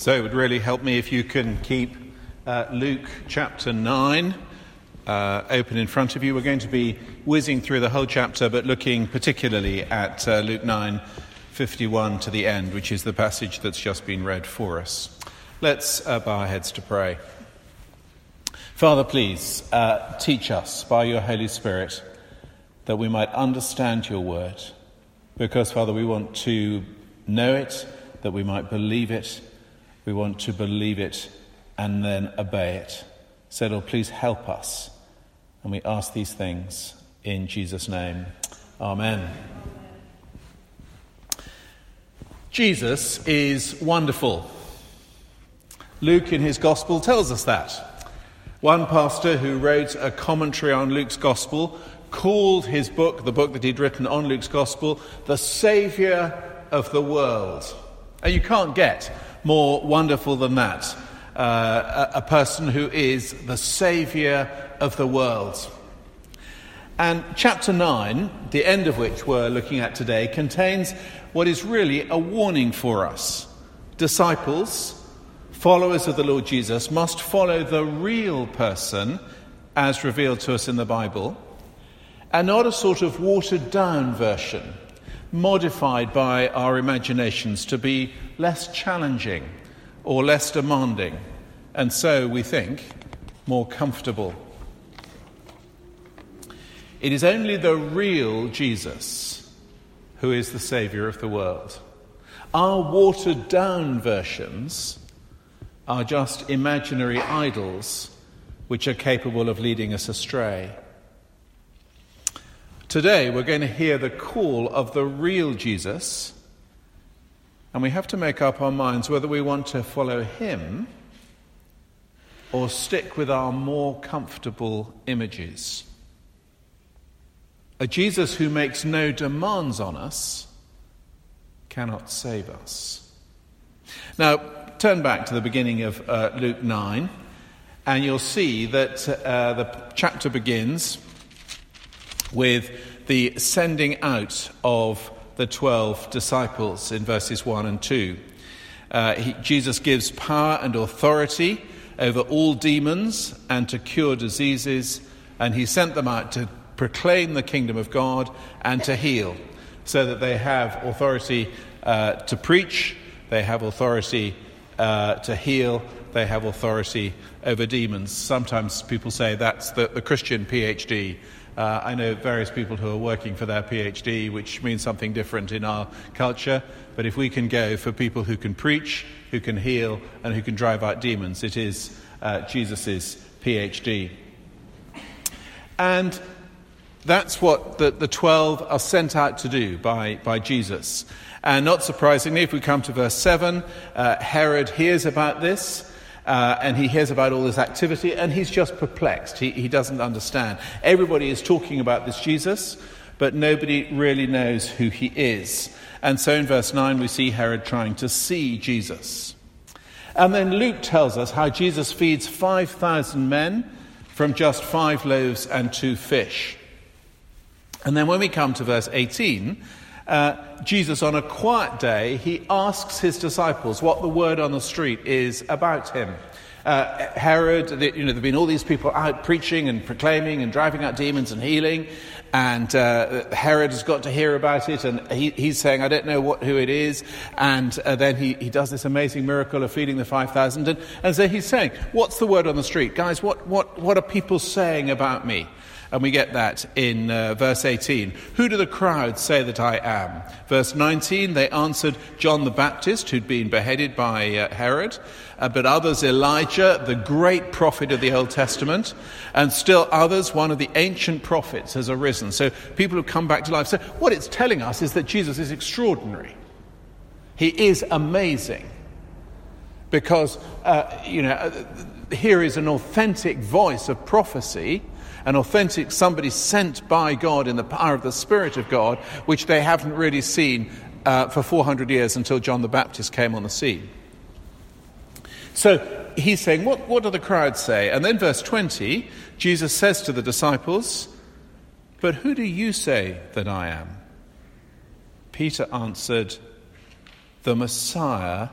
So it would really help me if you can keep Luke chapter 9 open in front of you. We're going to be whizzing through the whole chapter, but looking particularly at Luke 9:51 to the end, which is the passage that's just been read for us. Let's bow our heads to pray. Father, please teach us by your Holy Spirit that we might understand your word, because, Father, we want to know it, that we might believe it. We want to believe it and then obey it. So, Lord, please help us. And we ask these things in Jesus' name. Amen. Jesus is wonderful. Luke in his gospel tells us that. One pastor who wrote a commentary on Luke's gospel called his book, the book that he'd written on Luke's gospel, the Saviour of the world. And you can't get more wonderful than that. A person who is the Saviour of the world. And chapter 9, the end of which we're looking at today, contains what is really a warning for us. Disciples, followers of the Lord Jesus, must follow the real person as revealed to us in the Bible, and not a sort of watered-down version, modified by our imaginations to be less challenging or less demanding, and so, we think, more comfortable. It is only the real Jesus who is the Saviour of the world. Our watered-down versions are just imaginary idols which are capable of leading us astray. Today we're going to hear the call of the real Jesus, and we have to make up our minds whether we want to follow him or stick with our more comfortable images. A Jesus who makes no demands on us cannot save us. Now, turn back to the beginning of Luke 9, and you'll see that the chapter begins with the sending out of the 12 disciples in verses 1 and 2. Jesus gives power and authority over all demons and to cure diseases, and he sent them out to proclaim the kingdom of God and to heal, so that they have authority to preach, they have authority to heal, they have authority over demons. Sometimes people say that's the Christian PhD. I know various people who are working for their PhD, which means something different in our culture. But if we can go for people who can preach, who can heal, and who can drive out demons, it is Jesus' PhD. And that's what the 12 are sent out to do by Jesus. And not surprisingly, if we come to verse 7, Herod hears about this. And he hears about all this activity, and he's just perplexed. He doesn't understand. Everybody is talking about this Jesus, but nobody really knows who he is. And so in verse 9 we see Herod trying to see Jesus. And then Luke tells us how Jesus feeds 5,000 men from just 5 loaves and 2 fish. And then when we come to verse 18, Jesus, on a quiet day, he asks his disciples what the word on the street is about him. Herod, there have been all these people out preaching and proclaiming and driving out demons and healing, and Herod has got to hear about it, and he's saying, I don't know who it is, and then he does this amazing miracle of feeding the 5,000, and so he's saying, what's the word on the street? Guys, what are people saying about me? And we get that in verse 18. Who do the crowd say that I am? Verse 19, they answered, John the Baptist, who'd been beheaded by Herod, but others, Elijah, the great prophet of the Old Testament, and still others, one of the ancient prophets has arisen. So people have come back to life. So what it's telling us is that Jesus is extraordinary. He is amazing. Because, here is an authentic voice of prophecy, an authentic somebody sent by God in the power of the Spirit of God, which they haven't really seen for 400 years until John the Baptist came on the scene. So he's saying, what do the crowd say? And then verse 20, Jesus says to the disciples, but who do you say that I am? Peter answered, the Messiah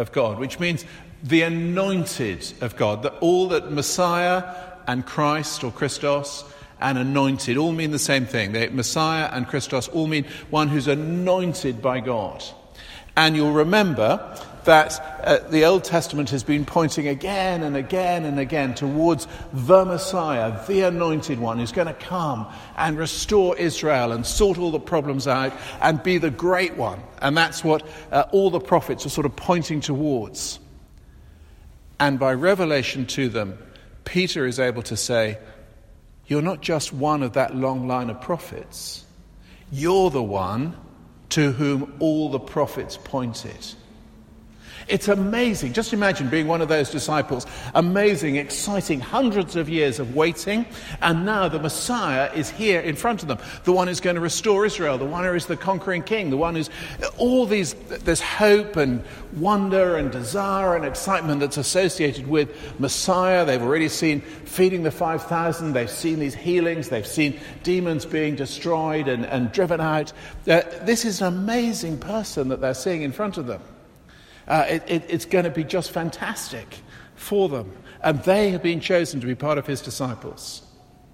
of God, which means the anointed of God. That all that Messiah and Christ or Christos and anointed all mean the same thing. Messiah and Christos all mean one who's anointed by God. And you'll remember that the Old Testament has been pointing again and again and again towards the Messiah, the anointed one, who's going to come and restore Israel and sort all the problems out and be the great one. And that's what all the prophets are sort of pointing towards. And by revelation to them, Peter is able to say, you're not just one of that long line of prophets. You're the one to whom all the prophets pointed. It's amazing. Just imagine being one of those disciples. Amazing, exciting, hundreds of years of waiting. And now the Messiah is here in front of them. The one who's going to restore Israel. The one who is the conquering king. The one who's all these, there's hope and wonder and desire and excitement that's associated with Messiah. They've already seen feeding the 5,000. They've seen these healings. They've seen demons being destroyed and driven out. This is an amazing person that they're seeing in front of them. It's going to be just fantastic for them. And they have been chosen to be part of his disciples.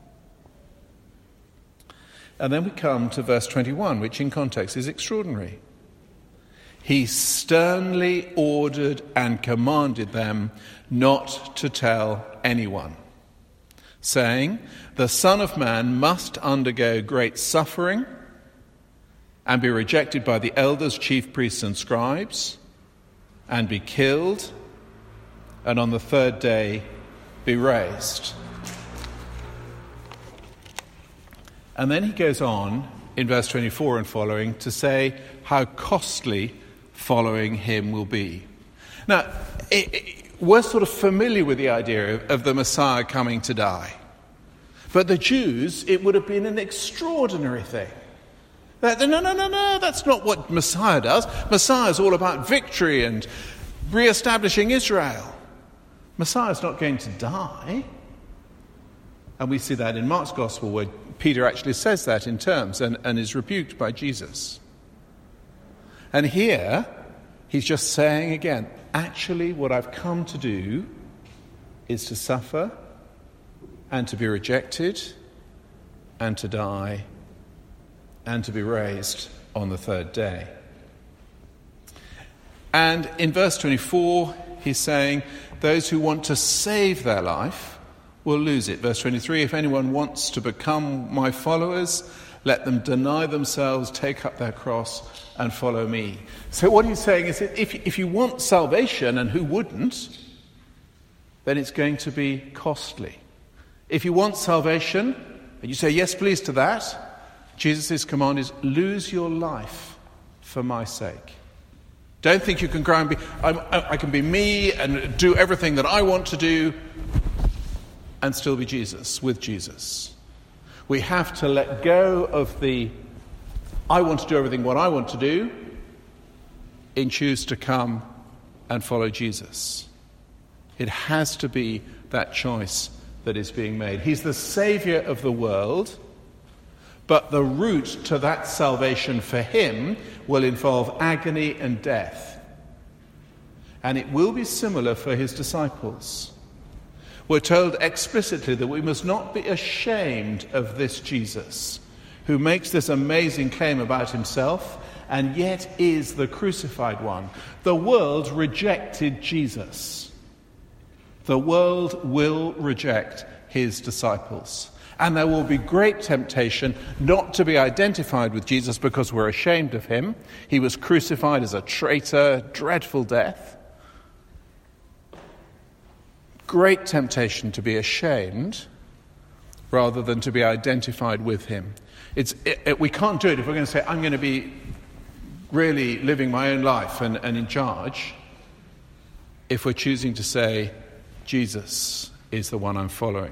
And then we come to verse 21, which in context is extraordinary. He sternly ordered and commanded them not to tell anyone, saying, the Son of Man must undergo great suffering and be rejected by the elders, chief priests and scribes, and be killed, and on the third day be raised. And then he goes on in verse 24 and following to say how costly following him will be. Now, we're sort of familiar with the idea of the Messiah coming to die. But the Jews, it would have been an extraordinary thing. No, that's not what Messiah does. Messiah is all about victory and re-establishing Israel. Messiah's not going to die. And we see that in Mark's Gospel, where Peter actually says that in terms and is rebuked by Jesus. And here, he's just saying again, actually what I've come to do is to suffer and to be rejected and to die and to be raised on the third day. And in verse 24, he's saying, those who want to save their life will lose it. Verse 23, if anyone wants to become my followers, let them deny themselves, take up their cross, and follow me. So what he's saying is that if you want salvation, and who wouldn't, then it's going to be costly. If you want salvation, and you say yes please to that, Jesus' command is, lose your life for my sake. Don't think you can grow and I can be me and do everything that I want to do and still be Jesus, with Jesus. We have to let go of the I want to do everything what I want to do and choose to come and follow Jesus. It has to be that choice that is being made. He's the Saviour of the world. But the route to that salvation for him will involve agony and death. And it will be similar for his disciples. We're told explicitly that we must not be ashamed of this Jesus, who makes this amazing claim about himself and yet is the crucified one. The world rejected Jesus. The world will reject his disciples. And there will be great temptation not to be identified with Jesus because we're ashamed of him. He was crucified as a traitor, dreadful death. Great temptation to be ashamed rather than to be identified with him. We can't do it if we're going to say, I'm going to be really living my own life and in charge, if we're choosing to say, Jesus is the one I'm following.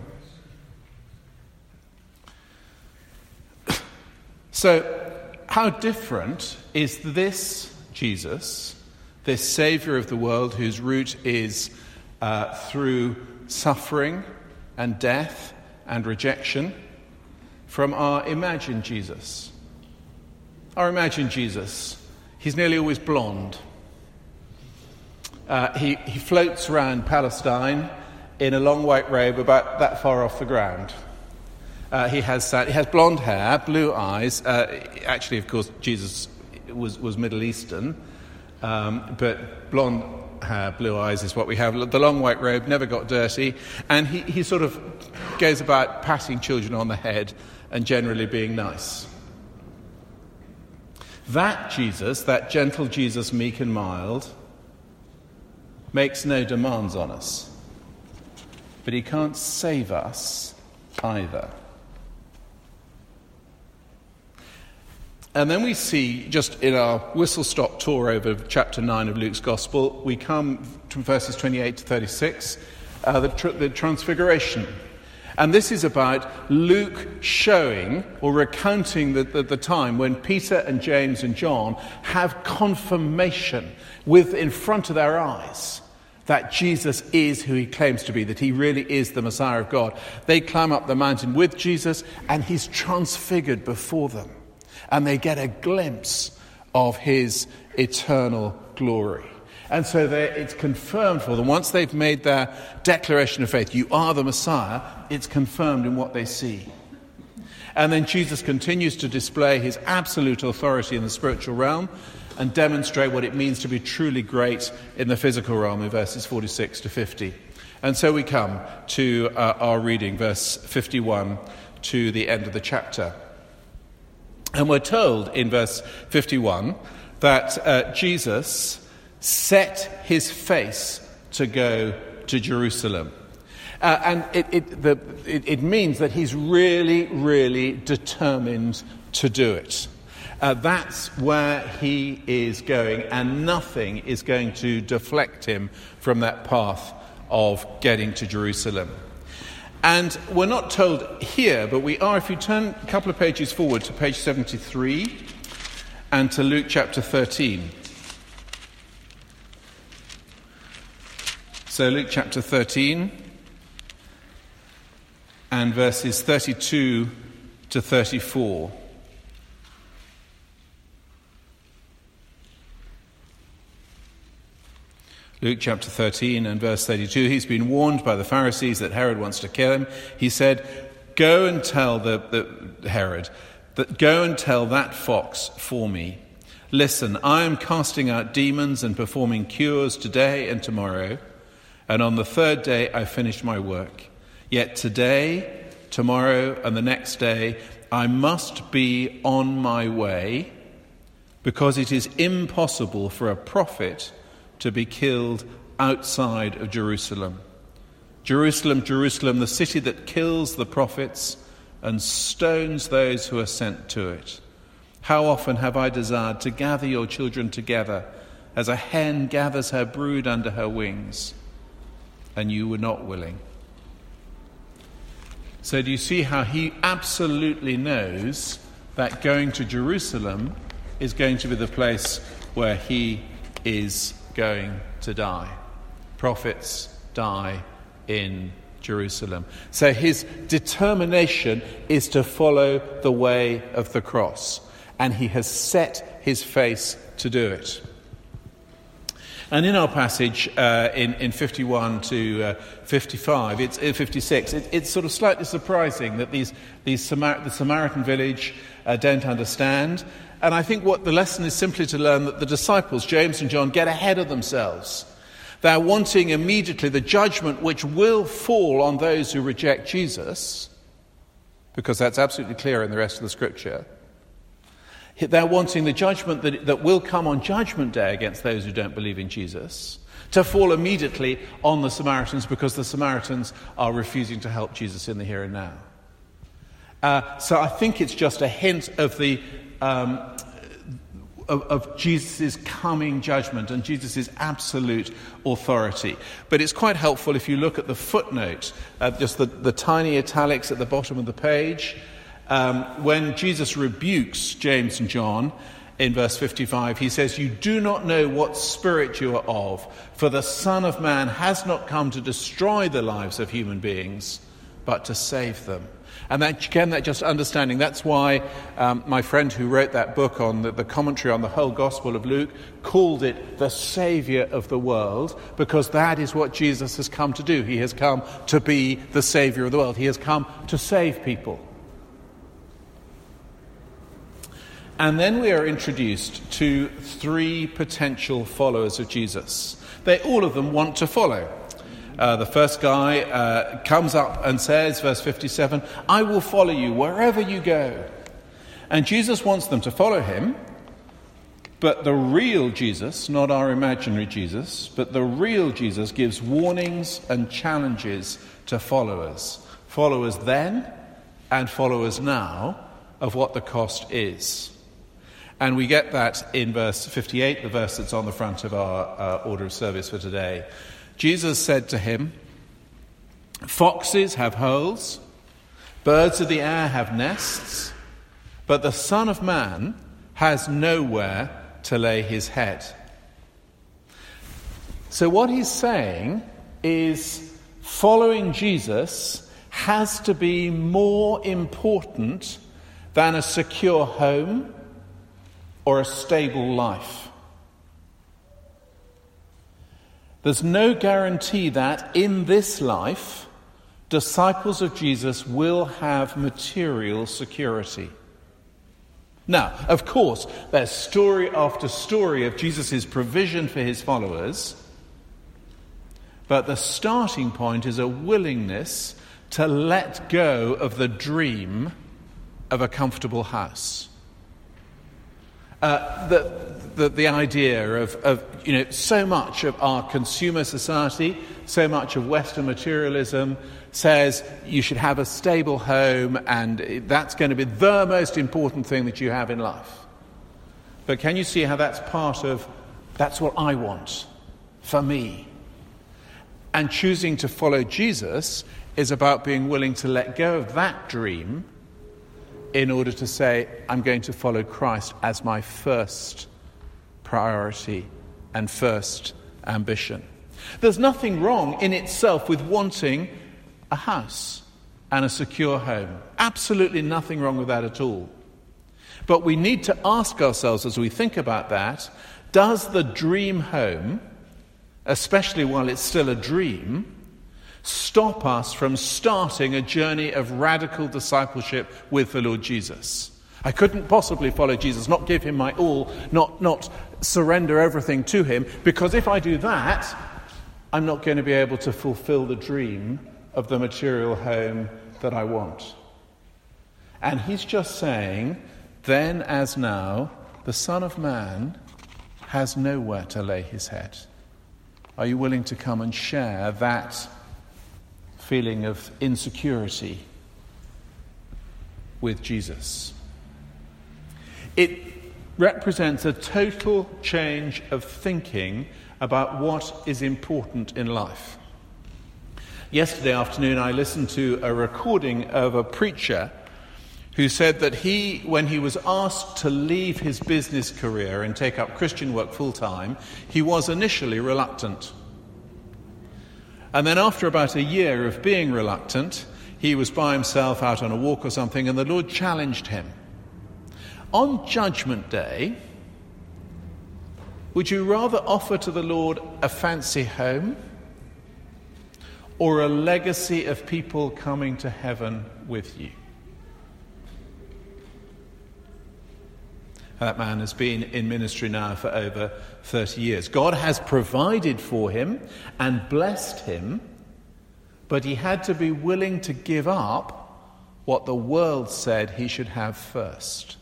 So, how different is this Jesus, this Saviour of the world, whose route is through suffering and death and rejection, from our imagined Jesus? Our imagined Jesus, he's nearly always blonde. He floats around Palestine in a long white robe about that far off the ground. He has blonde hair, blue eyes. Actually, of course, Jesus was Middle Eastern, but blonde hair, blue eyes is what we have. The long white robe, never got dirty, and he sort of goes about patting children on the head and generally being nice. That Jesus, that gentle Jesus, meek and mild, makes no demands on us, but he can't save us either. And then we see, just in our whistle-stop tour over chapter 9 of Luke's Gospel, we come to verses 28 to 36, the Transfiguration. And this is about Luke showing or recounting the time when Peter and James and John have confirmation in front of their eyes that Jesus is who he claims to be, that he really is the Messiah of God. They climb up the mountain with Jesus, and he's transfigured before them. And they get a glimpse of his eternal glory. And so it's confirmed for them. Once they've made their declaration of faith, you are the Messiah, it's confirmed in what they see. And then Jesus continues to display his absolute authority in the spiritual realm and demonstrate what it means to be truly great in the physical realm in verses 46 to 50. And so we come to our reading, verse 51 to the end of the chapter. And we're told in verse 51 that Jesus set his face to go to Jerusalem. And it means that he's really, really determined to do it. That's where he is going, and nothing is going to deflect him from that path of getting to Jerusalem. And we're not told here, but we are, if you turn a couple of pages forward to page 73 and to Luke chapter 13. So Luke chapter 13 and verses 32 to 34. Luke chapter 13 and verse 32, he's been warned by the Pharisees that Herod wants to kill him. He said, go and tell Herod, go and tell that fox for me. Listen, I am casting out demons and performing cures today and tomorrow, and on the third day I finish my work. Yet today, tomorrow, and the next day, I must be on my way, because it is impossible for a prophet to be killed outside of Jerusalem. Jerusalem, Jerusalem, the city that kills the prophets and stones those who are sent to it. How often have I desired to gather your children together as a hen gathers her brood under her wings, and you were not willing. So do you see how he absolutely knows that going to Jerusalem is going to be the place where he is going to die? Prophets die in Jerusalem. So his determination is to follow the way of the cross, and he has set his face to do it. And in our passage in 51 to 55, it's 56, it's sort of slightly surprising that the Samaritan village don't understand. And I think what the lesson is simply to learn that the disciples, James and John, get ahead of themselves. They're wanting immediately the judgment which will fall on those who reject Jesus, because that's absolutely clear in the rest of the scripture. They're wanting the judgment that will come on Judgment Day against those who don't believe in Jesus to fall immediately on the Samaritans, because the Samaritans are refusing to help Jesus in the here and now. So I think it's just a hint of the of Jesus' coming judgment and Jesus' absolute authority. But it's quite helpful if you look at the footnote, just the tiny italics at the bottom of the page. When Jesus rebukes James and John in verse 55, he says, "You do not know what spirit you are of, for the Son of Man has not come to destroy the lives of human beings, but to save them." And that, again, that just understanding, that's why my friend who wrote that book on the commentary on the whole Gospel of Luke called it the Saviour of the world, because that is what Jesus has come to do. He has come to be the Saviour of the world. He has come to save people. And then we are introduced to three potential followers of Jesus. All of them want to follow. The first guy comes up and says, verse 57, "I will follow you wherever you go." And Jesus wants them to follow him, but the real Jesus, not our imaginary Jesus, but the real Jesus gives warnings and challenges to followers. Followers then and followers now of what the cost is. And we get that in verse 58, the verse that's on the front of our order of service for today. Jesus said to him, "Foxes have holes, birds of the air have nests, but the Son of Man has nowhere to lay his head." So what he's saying is following Jesus has to be more important than a secure home or a stable life. There's no guarantee that in this life, disciples of Jesus will have material security. Now, of course, there's story after story of Jesus' provision for his followers, but the starting point is a willingness to let go of the dream of a comfortable house. The idea of so much of our consumer society, so much of Western materialism says you should have a stable home and that's going to be the most important thing that you have in life. But can you see how that's that's what I want for me? And choosing to follow Jesus is about being willing to let go of that dream in order to say, I'm going to follow Christ as my first priority and first ambition. There's nothing wrong in itself with wanting a house and a secure home. Absolutely nothing wrong with that at all. But we need to ask ourselves as we think about that, does the dream home, especially while it's still a dream, stop us from starting a journey of radical discipleship with the Lord Jesus? I couldn't possibly follow Jesus, not give him my all, not surrender everything to him, because if I do that, I'm not going to be able to fulfill the dream of the material home that I want. And he's just saying, then as now, the Son of Man has nowhere to lay his head. Are you willing to come and share that feeling of insecurity with Jesus? It represents a total change of thinking about what is important in life. Yesterday afternoon I listened to a recording of a preacher who said that when he was asked to leave his business career and take up Christian work full-time, he was initially reluctant. And then after about a year of being reluctant, he was by himself out on a walk or something, and the Lord challenged him. On Judgment Day, would you rather offer to the Lord a fancy home or a legacy of people coming to heaven with you? That man has been in ministry now for over 30 years. God has provided for him and blessed him, but he had to be willing to give up what the world said he should have first.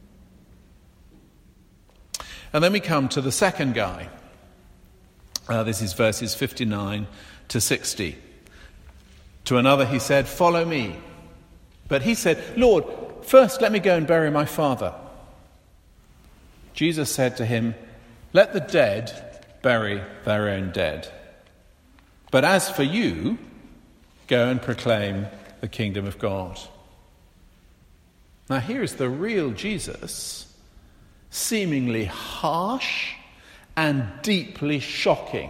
And then we come to the second guy. This is verses 59 to 60. To another he said, "Follow me." But he said, "Lord, first let me go and bury my father." Jesus said to him, "Let the dead bury their own dead. But as for you, go and proclaim the kingdom of God." Now here is the real Jesus, seemingly harsh and deeply shocking.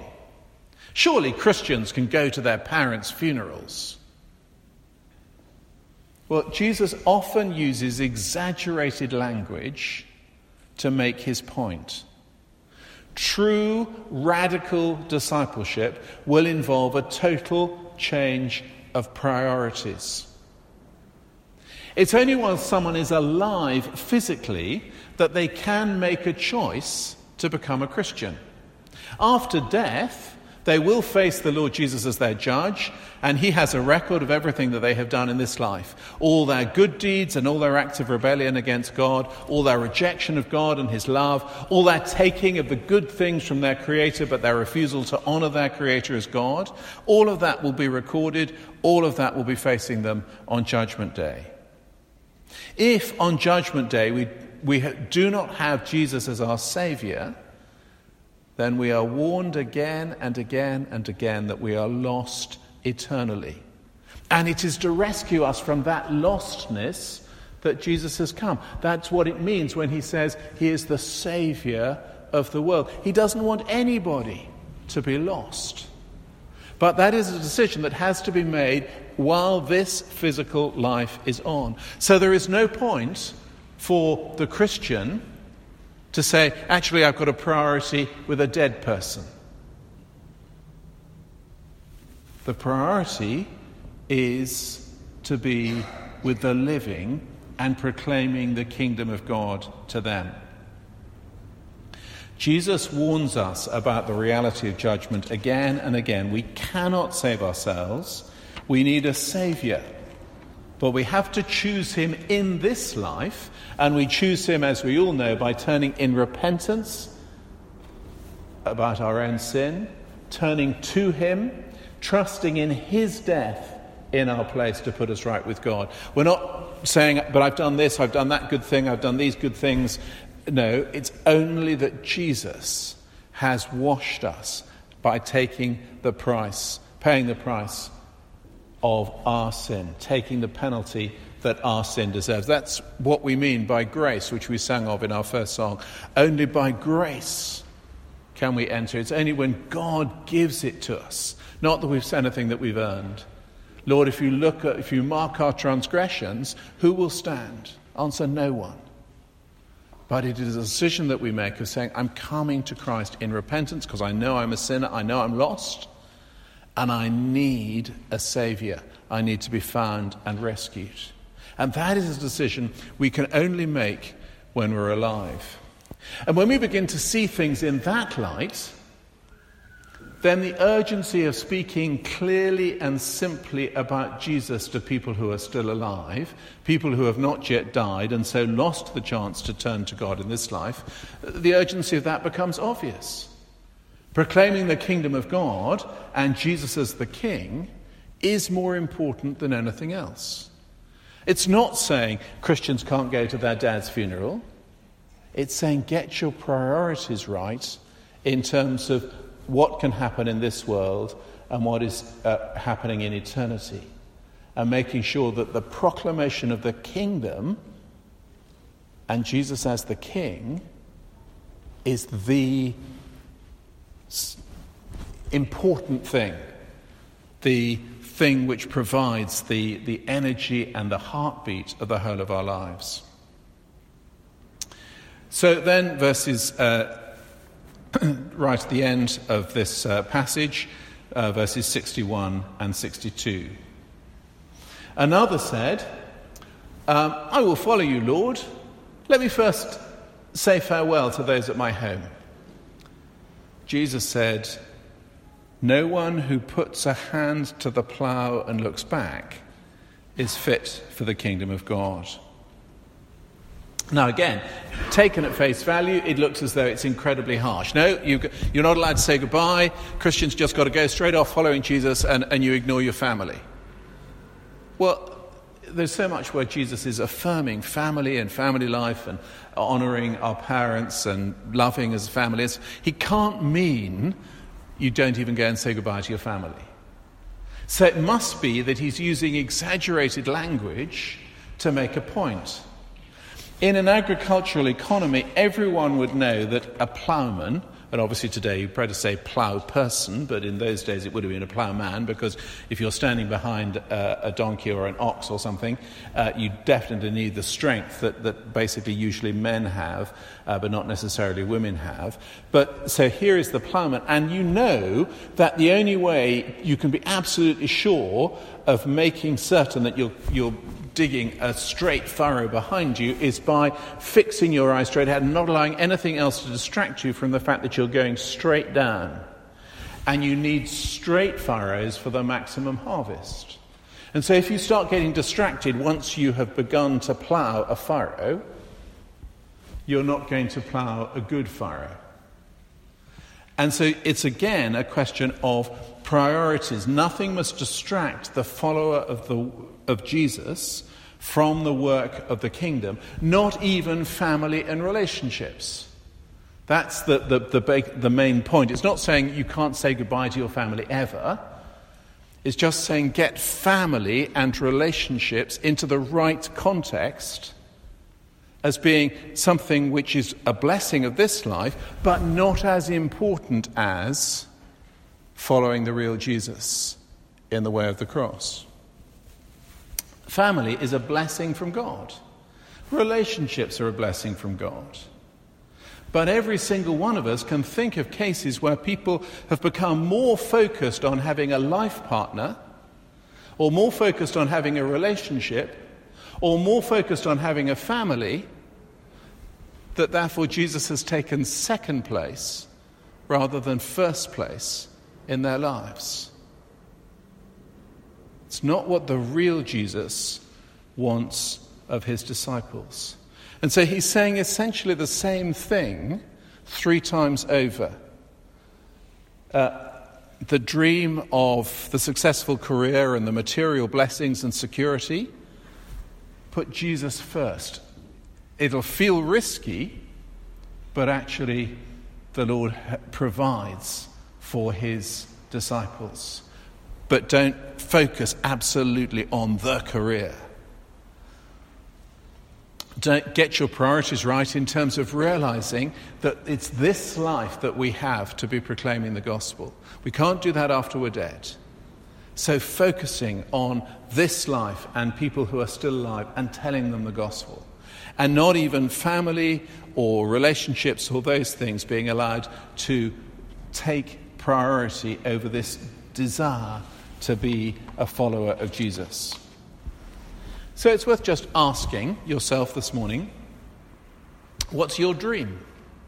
Surely Christians can go to their parents' funerals. Well, Jesus often uses exaggerated language to make his point. True radical discipleship will involve a total change of priorities. It's only while someone is alive physically that they can make a choice to become a Christian. After death, they will face the Lord Jesus as their judge, and he has a record of everything that they have done in this life. All their good deeds and all their acts of rebellion against God, all their rejection of God and his love, all their taking of the good things from their Creator, but their refusal to honor their Creator as God. All of that will be recorded. All of that will be facing them on Judgment Day. If on Judgment Day we do not have Jesus as our Saviour, then we are warned again and again and again that we are lost eternally. And it is to rescue us from that lostness that Jesus has come. That's what it means when he says he is the Saviour of the world. He doesn't want anybody to be lost. But that is a decision that has to be made while this physical life is on. So there is no point for the Christian to say, actually, I've got a priority with a dead person. The priority is to be with the living and proclaiming the kingdom of God to them. Jesus warns us about the reality of judgment again and again. We cannot save ourselves. We need a Saviour. But we have to choose him in this life, and we choose him, as we all know, by turning in repentance about our own sin, turning to him, trusting in his death in our place to put us right with God. We're not saying, but I've done this, I've done that good thing, I've done these good things. No, it's only that Jesus has washed us by taking the price, paying the price of our sin, taking the penalty that our sin deserves. That's what we mean by grace, which we sang of in our first song. Only by grace can we enter. It's only when God gives it to us, not that we've said anything that we've earned. Lord, if you mark our transgressions, who will stand? Answer, no one. But it is a decision that we make of saying, I'm coming to Christ in repentance because I know I'm a sinner, I know I'm lost, and I need a Saviour. I need to be found and rescued. And that is a decision we can only make when we're alive. And when we begin to see things in that light, then the urgency of speaking clearly and simply about Jesus to people who are still alive, people who have not yet died and so lost the chance to turn to God in this life, the urgency of that becomes obvious. Proclaiming the kingdom of God and Jesus as the King is more important than anything else. It's not saying Christians can't go to their dad's funeral. It's saying get your priorities right in terms of what can happen in this world and what is happening in eternity. And making sure that the proclamation of the kingdom and Jesus as the King is the important thing, the thing which provides the energy and the heartbeat of the whole of our lives. So then verses right at the end of this passage, verses 61 and 62. Another said, I will follow you, Lord. Let me first say farewell to those at my home. Jesus said, no one who puts a hand to the plough and looks back is fit for the kingdom of God. Now again, taken at face value, it looks as though it's incredibly harsh. No, you're not allowed to say goodbye. Christians just got to go straight off following Jesus and you ignore your family. Well, there's so much where Jesus is affirming family and family life and honouring our parents and loving as families. He can't mean you don't even go and say goodbye to your family. So it must be that he's using exaggerated language to make a point. In an agricultural economy, everyone would know that a ploughman, And obviously today you'd better say plough person, but in those days it would have been a ploughman, because if you're standing behind a donkey or an ox or something, you definitely need the strength that basically usually men have, but not necessarily women have. But so here is the ploughman, and you know that the only way you can be absolutely sure of making certain that you're digging a straight furrow behind you is by fixing your eyes straight ahead and not allowing anything else to distract you from the fact that you're going straight down. And you need straight furrows for the maximum harvest. And so if you start getting distracted once you have begun to plough a furrow, you're not going to plough a good furrow. And so it's again a question of priorities. Nothing must distract the follower of Jesus from the work of the kingdom, not even family and relationships. That's the main point. It's not saying you can't say goodbye to your family ever. It's just saying get family and relationships into the right context as being something which is a blessing of this life, but not as important as following the real Jesus in the way of the cross. Family is a blessing from God. Relationships are a blessing from God. But every single one of us can think of cases where people have become more focused on having a life partner, or more focused on having a relationship, or more focused on having a family, that therefore Jesus has taken second place rather than first place in their lives. It's not what the real Jesus wants of his disciples. And so he's saying essentially the same thing 3 times over. The dream of the successful career and the material blessings and security, put Jesus first. It'll feel risky, but actually the Lord provides for his disciples. But don't focus absolutely on the career. Don't get your priorities right in terms of realizing that it's this life that we have to be proclaiming the gospel. We can't do that after we're dead. So focusing on this life and people who are still alive and telling them the gospel. And not even family or relationships or those things being allowed to take priority over this desire to be a follower of Jesus. So it's worth just asking yourself this morning, what's your dream?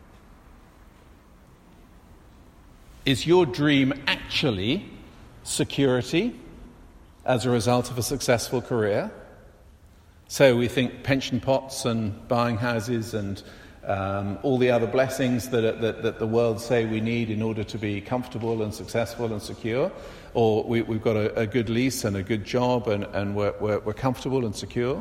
Is your dream actually security as a result of a successful career? So we think pension pots and buying houses and all the other blessings that the world say we need in order to be comfortable and successful and secure. Or we've got a good lease and a good job and we're comfortable and secure.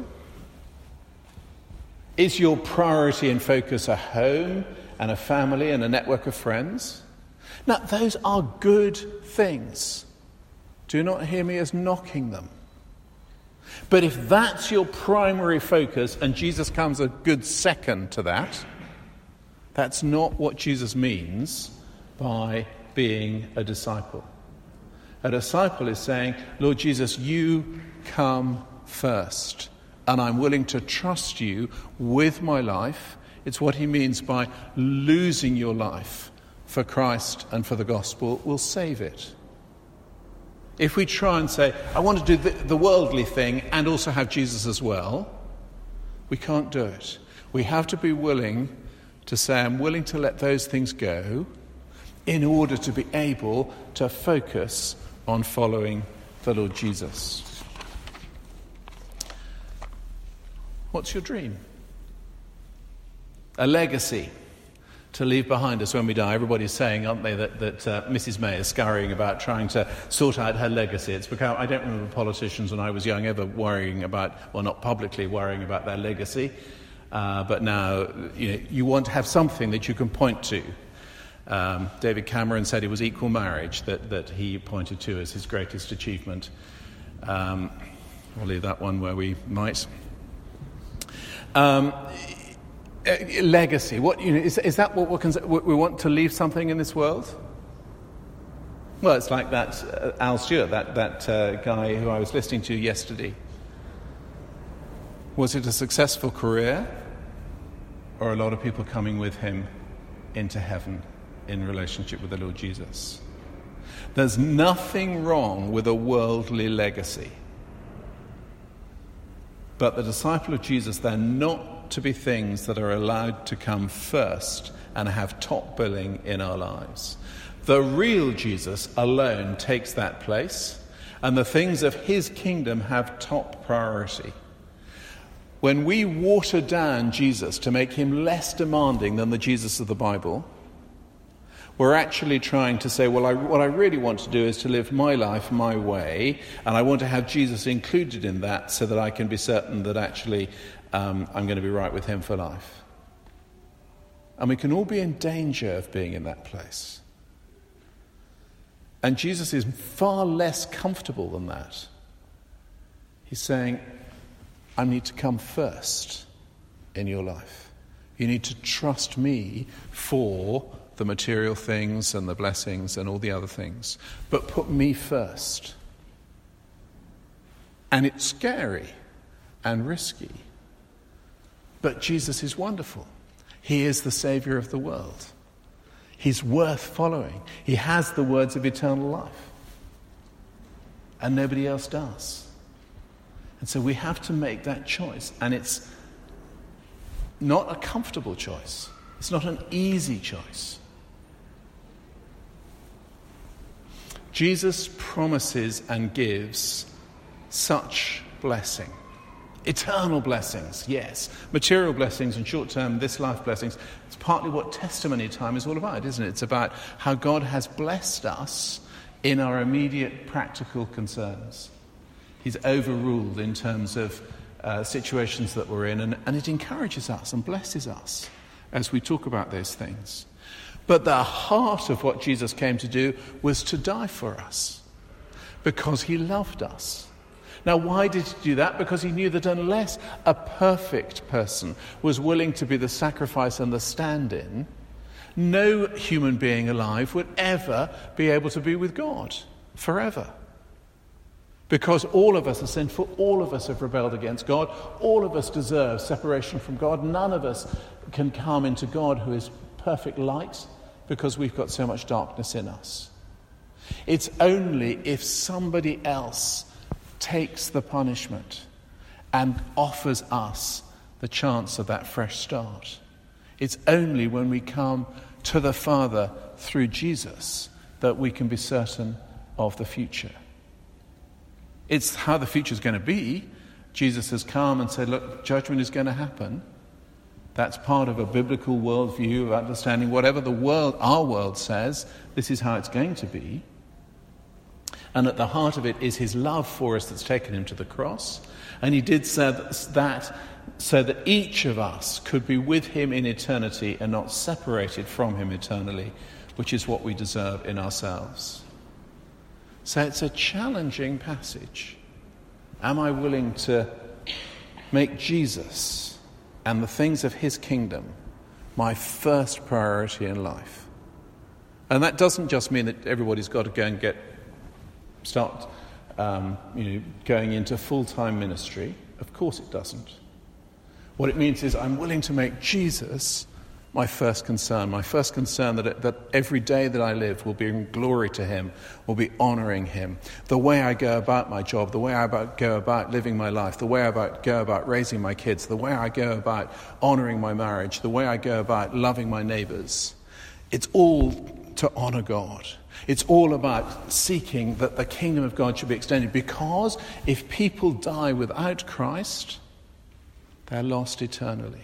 Is your priority and focus a home and a family and a network of friends? Now, those are good things. Do not hear me as knocking them. But if that's your primary focus and Jesus comes a good second to that, that's not what Jesus means by being a disciple. A disciple is saying, Lord Jesus, you come first, and I'm willing to trust you with my life. It's what he means by losing your life for Christ and for the gospel will save it. If we try and say, I want to do the worldly thing and also have Jesus as well, we can't do it. We have to be willing to say, I'm willing to let those things go in order to be able to focus on following the Lord Jesus. What's your dream? A legacy to leave behind us when we die. Everybody's saying, aren't they, that Mrs. May is scurrying about trying to sort out her legacy. It's become, I don't remember politicians when I was young ever worrying about, well, not publicly worrying about their legacy, but now you want to have something that you can point to. David Cameron said it was equal marriage that he pointed to as his greatest achievement. We'll leave that one where we might. Legacy. Is that what we want to leave something in this world? Well, it's like that Al Stewart, that guy who I was listening to yesterday. Was it a successful career, or a lot of people coming with him into heaven in relationship with the Lord Jesus? There's nothing wrong with a worldly legacy. But the disciple of Jesus, they're not to be things that are allowed to come first and have top billing in our lives. The real Jesus alone takes that place, and the things of his kingdom have top priority. When we water down Jesus to make him less demanding than the Jesus of the Bible, we're actually trying to say, well, what I really want to do is to live my life my way, and I want to have Jesus included in that so that I can be certain that actually I'm going to be right with him for life. And we can all be in danger of being in that place. And Jesus is far less comfortable than that. He's saying, I need to come first in your life. You need to trust me for the material things and the blessings and all the other things. But put me first. And it's scary and risky. But Jesus is wonderful. He is the Saviour of the world. He's worth following. He has the words of eternal life. And nobody else does. And so we have to make that choice. And it's not a comfortable choice. It's not an easy choice. Jesus promises and gives such blessing. Eternal blessings, yes. Material blessings and short-term, this life blessings. It's partly what testimony time is all about, isn't it? It's about how God has blessed us in our immediate practical concerns. He's overruled in terms of situations that we're in, and it encourages us and blesses us as we talk about those things. But the heart of what Jesus came to do was to die for us because he loved us. Now, why did he do that? Because he knew that unless a perfect person was willing to be the sacrifice and the stand-in, no human being alive would ever be able to be with God forever. Because all of us are sinful, all of us have rebelled against God, all of us deserve separation from God. None of us can come into God, who is perfect light, because we've got so much darkness in us. It's only if somebody else takes the punishment and offers us the chance of that fresh start. It's only when we come to the Father through Jesus that we can be certain of the future. It's how the future is going to be. Jesus has come and said, look, judgment is going to happen. That's part of a biblical worldview of understanding whatever our world says, this is how it's going to be. And at the heart of it is his love for us that's taken him to the cross. And he did that so that each of us could be with him in eternity and not separated from him eternally, which is what we deserve in ourselves. So it's a challenging passage. Am I willing to make Jesus and the things of his kingdom my first priority in life? And that doesn't just mean that everybody's got to go and start going into full-time ministry. Of course it doesn't. What it means is I'm willing to make Jesus my first concern that every day that I live will be in glory to him, will be honouring him. The way I go about my job, the way I go about living my life, the way I go about raising my kids, the way I go about honouring my marriage, the way I go about loving my neighbours. It's all to honour God. It's all about seeking that the kingdom of God should be extended, because if people die without Christ, they're lost eternally.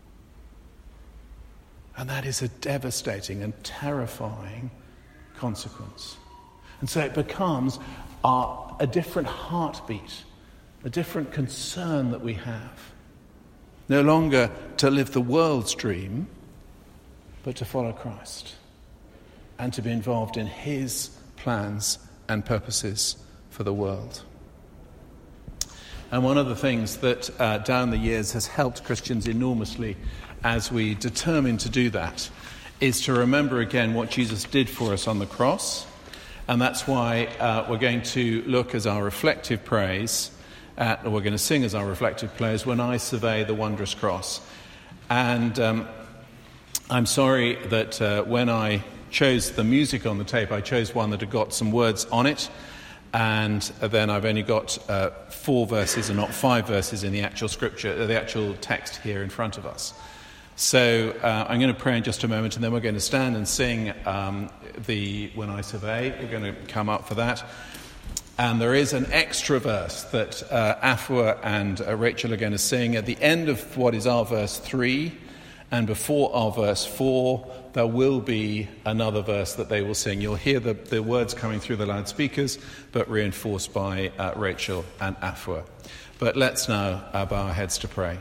And that is a devastating and terrifying consequence. And so it becomes a different heartbeat, a different concern that we have. No longer to live the world's dream, but to follow Christ and to be involved in his plans and purposes for the world. And one of the things that down the years has helped Christians enormously as we determine to do that is to remember again what Jesus did for us on the cross. And that's why we're going to look as our reflective praise, we're going to sing as our reflective praise, When I Survey the Wondrous Cross. And I'm sorry that when I chose the music on the tape, I chose one that had got some words on it. And then I've only got 4 verses and not 5 verses in the actual scripture, the actual text here in front of us. So I'm going to pray in just a moment, and then we're going to stand and sing the When I Survey. We're going to come up for that. And there is an extra verse that Afua and Rachel are going to sing at the end of what is our verse 3, and before our verse 4, there will be another verse that they will sing. You'll hear the words coming through the loudspeakers, but reinforced by Rachel and Afua. But let's now bow our heads to pray.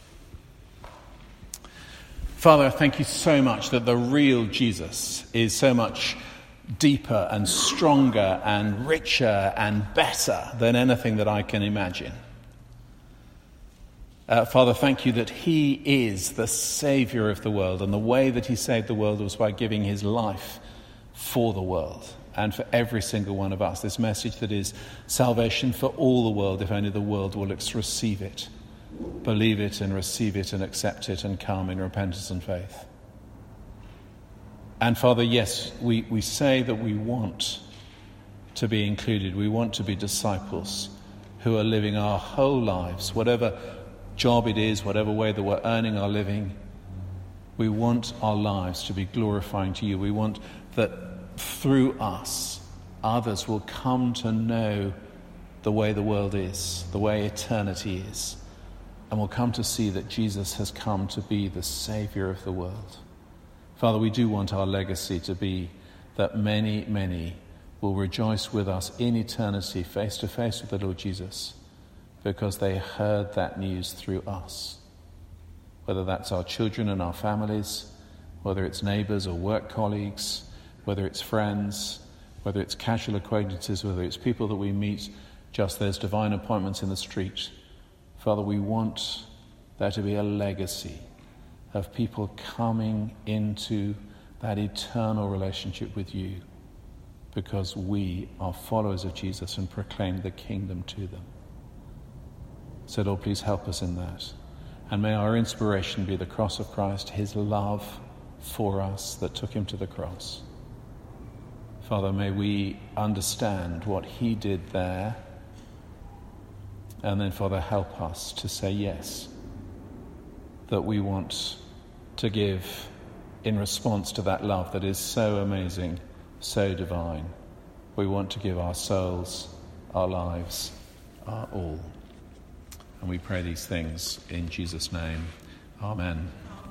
Father, I thank you so much that the real Jesus is so much deeper and stronger and richer and better than anything that I can imagine. Father, thank you that he is the Saviour of the world, and the way that he saved the world was by giving his life for the world and for every single one of us. This message that is salvation for all the world, if only the world will receive it. Believe it and receive it and accept it and come in repentance and faith. And Father, yes, we say that we want to be included. We want to be disciples who are living our whole lives, whatever job it is, whatever way that we're earning our living. We want our lives to be glorifying to you. We want that through us, others will come to know the way the world is, the way eternity is. And will come to see that Jesus has come to be the Saviour of the world. Father, we do want our legacy to be that many, many will rejoice with us in eternity, face to face with the Lord Jesus, because they heard that news through us. Whether that's our children and our families, whether it's neighbours or work colleagues, whether it's friends, whether it's casual acquaintances, whether it's people that we meet just there's divine appointments in the street. Father, we want there to be a legacy of people coming into that eternal relationship with you because we are followers of Jesus and proclaim the kingdom to them. So, Lord, please help us in that. And may our inspiration be the cross of Christ, his love for us that took him to the cross. Father, may we understand what he did there. And then, Father, help us to say yes, that we want to give in response to that love that is so amazing, so divine. We want to give our souls, our lives, our all. And we pray these things in Jesus' name. Amen.